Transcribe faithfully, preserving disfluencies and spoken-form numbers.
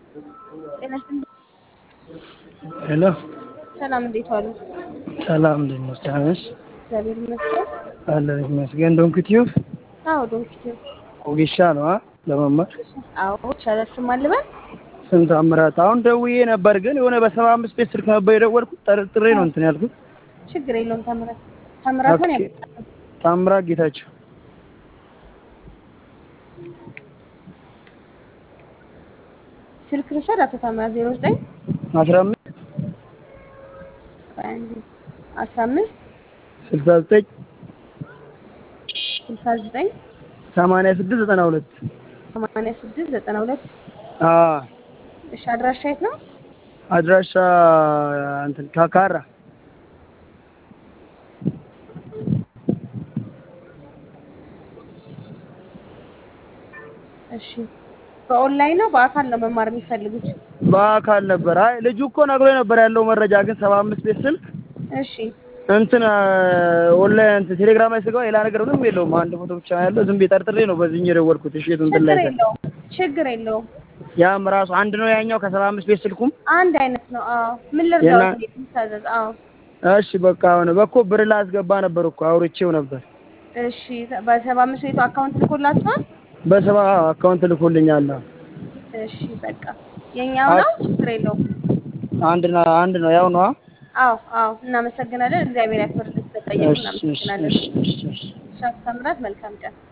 ጤና ይስጥልኝ። ሄሎ ሰላም እንዴት ዋሉ? ሰላም እንዴት ነሽ? ደህና ነሽ? እግዚአብሔር ይመስገን። አለሁ ይመስገን። ዶንኪ ቲዩብ አዎ ዶንኪ ቲዩብ ወጌሻ ነው አ ለመማር አዎ ይቻላል። ስም አልበል ስም ታምራት። አሁን ደውዬ ነበር ግን የሆነ በሰባ አምስት ቤት ስልክ ነበር የደወልኩት። ጠርጥሬ ነው እንትን ያልኩት። ችግር የለውም። ታምራት ታምራት ምን ኦኬ ያባላል? ታምራት ጌታቸው ስልክ ልውሰድ። አቶ ታምራት ዜሮ ዘጠኝ አስራ አምስት አስራ አምስት ስልሳ ዘጠኝ ስልሳ ዘጠኝ ሰማንያ ስድስት ዘጠና ሁለት ሰማንያ ስድስት ዘጠና ሁለት አ እሺ አድራሻ የት ነው? አድራሻ እንትን ካካራ እሺ በኦንላይን ነው በአካል ነው መማር የሚፈልጉት? በአካል ነበር። አይ ልጁ እኮ ነግሮኝ ነበር ያለው መረጃ ግን ሰባ አምስት ቤት ስልክ እሺ እንትን ኦንላይን እንትን ቴሌግራም ላይ ስገባ ሌላ ነገር ምንም የለውም። አንድ ፎቶ ብቻ ነው ያለው። ዝም ብዬ ጠርጥሬ ነው በዚህኛው የደወልኩት። እሺ እንትን ችግር ላይ የለውም። ችግር የለውም። ያም ራሱ አንድ ነው ያኛው ከሰባ አምስት ቤት ስልኩም አንድ አይነት ነው። አዎ ምን ልርዳው? ታዘዝ። አዎ እሺ በቃ አሁን በኮ ብር ላስገባ ነበር እኮ አውርቼው ነበር። እሺ በሰባ አምስት ቤቱ አካውንት ልኮላችኋል? በሰባ አካውንት ልኮልኛል። እሺ በቃ የኛው ነው። ችግር የለውም። አንድ ነው አንድ ነው ያው ነው። አዎ አዎ እናመሰግናለን። እግዚአብሔር ያክብርልን። ስለጠየቁ እሺ እሺ እናመሰግናለን። እሺ እሺ ሻፍ ታምራት መልካም ቀን